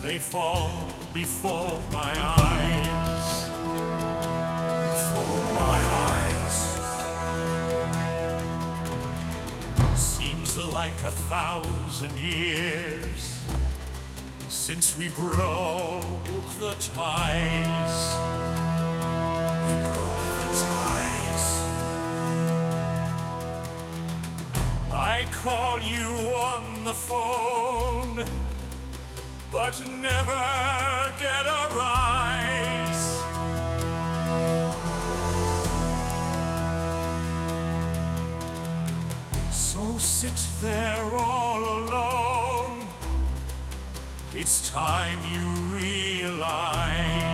They fall before my eyes, before my eyes. Seems like 1,000 years since we broke the ties. We broke the ties. I call you on the phone, but never get a rise. So sit there all alone. It's time you realize